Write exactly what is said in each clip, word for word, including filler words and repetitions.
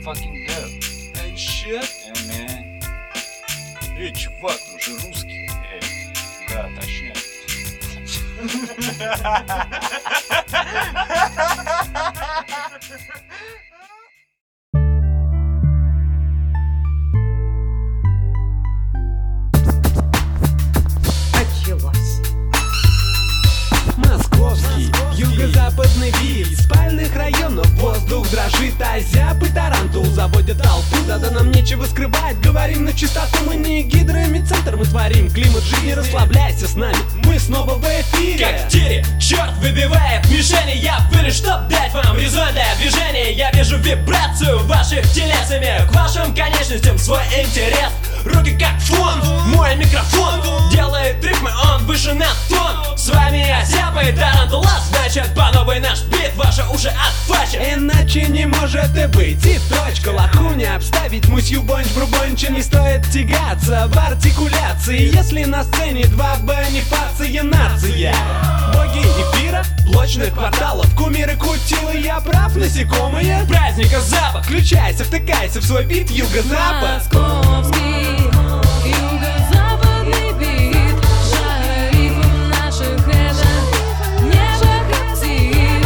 fucking dope. Hey, shit. Yeah, man. Эй, чувак, вы же русский. Эй, да, точнее. Московский, юго-западный вид спальных районов, воздух дрожит, а зяб и тарантул заводят толпу. Да-да, нам нечего скрывать, говорим на чистоту. Мы не гидромедцентр, мы творим климат жизни, расслабляйся с нами, мы снова в эфире. Как в тире, черт выбивает мишени. Я вылез, чтоб дать вам резон для движения. Я вижу вибрацию ваших телесами, к вашим конечностям свой интерес. Руки как фон, мой микрофон делает рифмы, он выше на тон. С вами Азиапа и Тарантула, значит по новой наш бит, ваши уши отфачат. Иначе не может и быть, и точка. Лоху не обставить, мусью бонч брубонча. Не стоит тягаться в артикуляции, если на сцене два бонифация нация. Боги эфира, блочных кварталов, кумиры кутилы, я прав, насекомые. Праздника запах, Включайся, втыкайся в свой бит, юго-запад. Московский, юго-западный бит, жара рифм наших это небо коптит.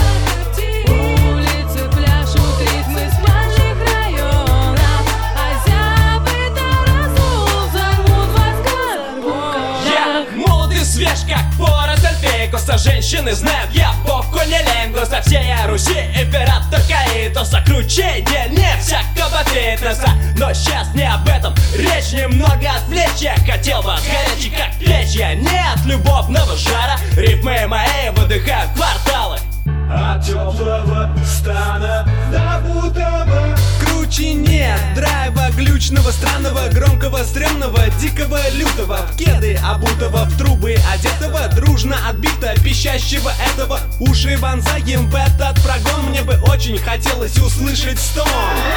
Улицы пляшут ритмы спальных районов, а зябы Тарасул зовут вас к я молод и свеж, как поросль фикуса. Женщины знают, я попку не ленгус. Со всей Руси император Каитоса. Круче дельнее всякого фитнеса. Но сейчас не об этом речь, немного отвлечь. Я хотел вас горячий, как печь. Я не от любовного жара, рифмы мои выдыхают кварталы. От теплого стана до будто круче нет драйва глючного, странного, громкого, стрёмного, дикого, лютого. В кеды обутого, в трубы одетого, дружно отбито, пищащего этого. Уши вонзаем в этот прогон, мне бы очень хотелось услышать стон.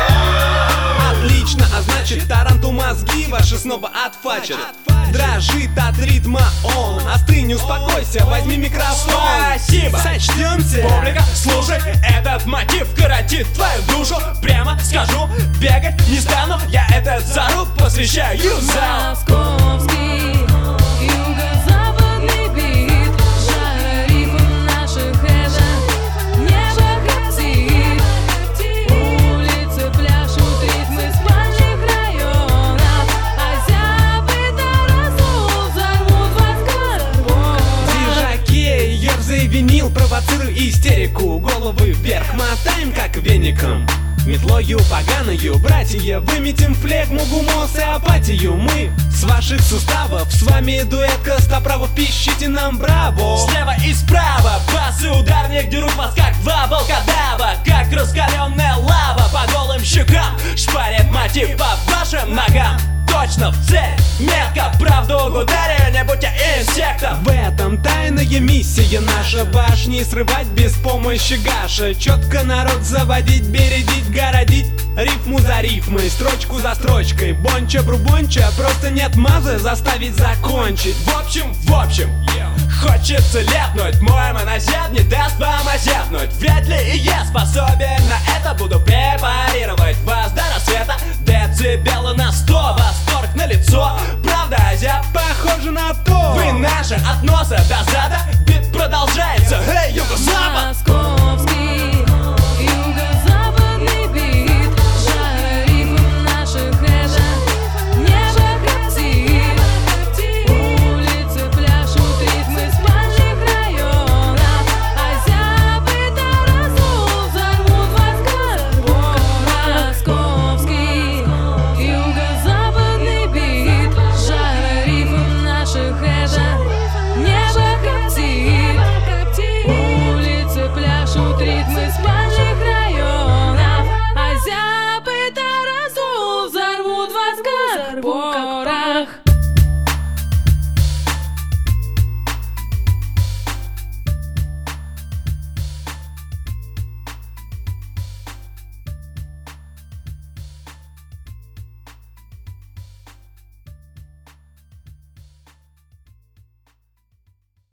Отлично, а значит тарантул мозги ваши снова отфачат. Дрожит от ритма он, остынь, успокойся, возьми микрофон. Спасибо. Сочтёмся. Публика, слушай, этот мотив коротит твою душу. Прямо скажу, бегать не стану. Я этот заруб посвящаю зал. Московский, юго-западный бит, жара рифм наших это небо коптит. Улицы пляшут ритмы спальных районов, а зябы Тарасул зовут вас к Дижаке, ерзай винил, провоцируй истерику. Головы вверх мотаем, как веником. Метлою поганую, братья, выметим флегму, гумос и апатию. Мы с ваших суставов, с вами дуэт костоправов, пищите нам браво. Слева и справа бас и ударник дерут вас, как два волкодава. Как раскаленная лава по голым щекам шпарит мотив по вашим ногам. Точно в цель, метко, правду ударю, не будьте инсектом. В этом тайная миссия наша, башни срывать без помощи Гаша. Четко народ заводить, бередить, городить, рифму за рифмой, строчку за строчкой. Бонча-брубонча, просто нет мазы заставить закончить. В общем, в общем, хочется ляпнуть, мой монозяб не даст вам озябнуть. Вряд ли и я способен на это, буду препарировать вас до рассвета. Децибелы на сто, восторг на лицо. Правда, азиат, Похоже на то. вы наши от носа до зада. Бит продолжается, эй, юго-запад. Московский, юго-западный бит, жара рифм наших это небо коптит. Улицы пляшут ритмы спальных районов, а зябы Тарасул зовут вас к Московский, юго-западный бит, жара рифм наших это небо коптит. Улицы пляшут ритмы спальных районов, а зябы Тарасул взорвут вас, как бомба.